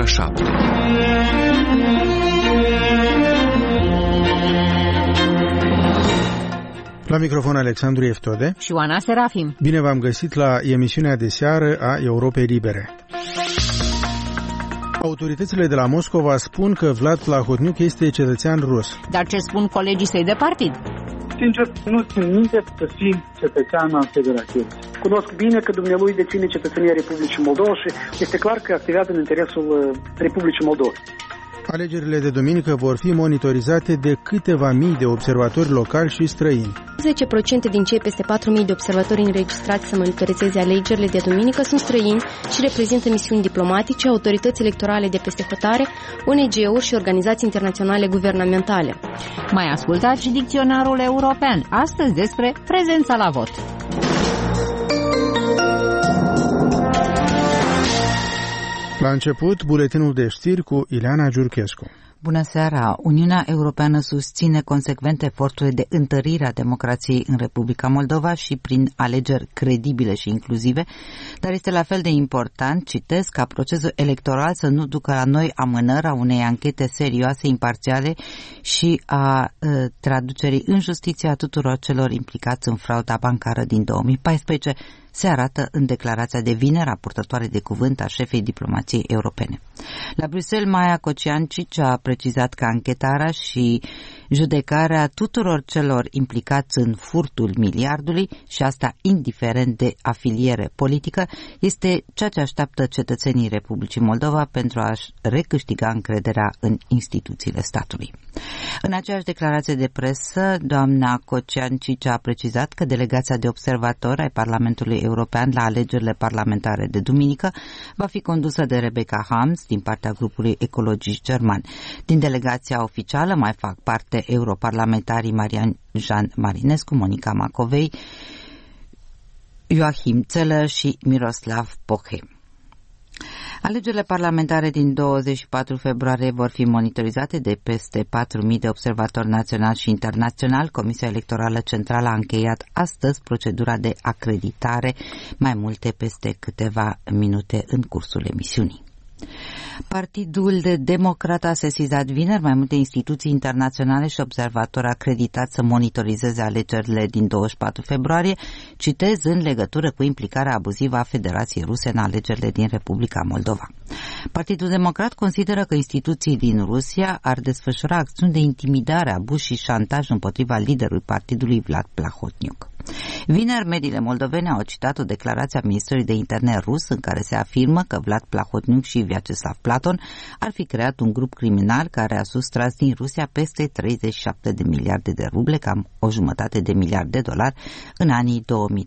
ora 7. La microfon Alexandru Eftode și Oana Serafim. Bine v-am găsit la emisiunea de seară a Europei Libere. Autoritățile de la Moscova spun că Vlad Plahotniuc este cetățean rus. Dar ce spun colegii săi de partid? Sincer, nu țin minte să fii cetățean al Federației. Cunosc bine că dumnealui deține cetățenia Republicii Moldova și este clar că activează în interesul Republicii Moldova. Alegerile de duminică vor fi monitorizate de câteva mii de observatori locali și străini. 10% din cei peste 4.000 de observatori înregistrați să monitorizeze alegerile de duminică sunt străini și reprezintă misiuni diplomatice, autorități electorale de peste hotare, ONG-uri și organizații internaționale guvernamentale. Mai ascultați și dicționarul european, astăzi despre prezența la vot. La început, buletinul de știri cu Ileana Giurchescu. Bună seara! Uniunea Europeană susține consecvent eforturile de întărire a democrației în Republica Moldova și prin alegeri credibile și inclusive, dar este la fel de important, citesc, ca procesul electoral să nu ducă la noi amânări a unei anchete serioase, imparțiale și a traducerii în justiție a tuturor celor implicați în frauda bancară din 2014, se arată în declarația de vineri a purtătoare de cuvânt a șefei diplomației europene. La Bruxelles, Maia Kociancic a precizat că anchetarea și judecarea tuturor celor implicați în furtul miliardului, și asta indiferent de afiliere politică, este ceea ce așteaptă cetățenii Republicii Moldova pentru a-și recâștiga încrederea în instituțiile statului. În aceeași declarație de presă, doamna Kociancic a precizat că delegația de observatori ai Parlamentului European la alegerile parlamentare de duminică va fi condusă de Rebecca Harms din partea grupului ecologic german. Din delegația oficială mai fac parte europarlamentarii Marian Jean Marinescu, Monica Macovei, Joachim Zeller și Miroslav Poche. Alegerile parlamentare din 24 februarie vor fi monitorizate de peste 4.000 de observatori naționali și internaționali. Comisia Electorală Centrală a încheiat astăzi procedura de acreditare, mai multe peste câteva minute în cursul emisiunii. Partidul de Democrat a sesizat vineri mai multe instituții internaționale și observatori acreditați să monitorizeze alegerile din 24 februarie, citez, în legătură cu implicarea abuzivă a Federației Ruse în alegerile din Republica Moldova. Partidul Democrat consideră că instituții din Rusia ar desfășura acțiuni de intimidare, abuz și șantaj împotriva liderului partidului Vlad Plahotniuc. Vineri, mediile moldovene au citat o declarație a ministrului de interne rus în care se afirmă că Vlad Plahotniuc și Vyacheslav Platon ar fi creat un grup criminal care a sustras din Rusia peste 37 de miliarde de ruble, cam $1,5 miliard în anii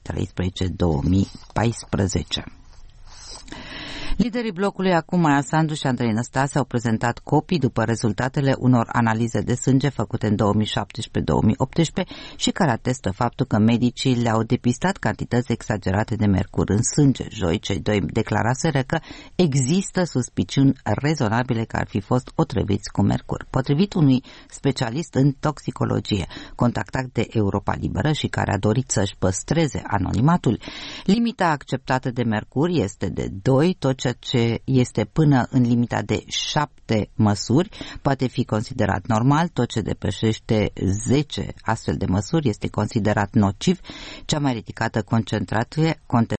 2013-2014. Liderii blocului Acum Sandu și Andrei Năstase au prezentat copii după rezultatele unor analize de sânge făcute în 2017-2018 și care atestă faptul că medicii le-au depistat cantități exagerate de mercur în sânge. Joi, cei doi declaraseră că există suspiciuni rezonabile că ar fi fost otrăviți cu mercur. Potrivit unui specialist în toxicologie contactat de Europa Liberă și care a dorit să-și păstreze anonimatul, limita acceptată de mercur este de 2, tot ceea ce este până în limita de 7 măsuri poate fi considerat normal, tot ce depășește 10 astfel de măsuri este considerat nociv. Cea mai ridicată concentrație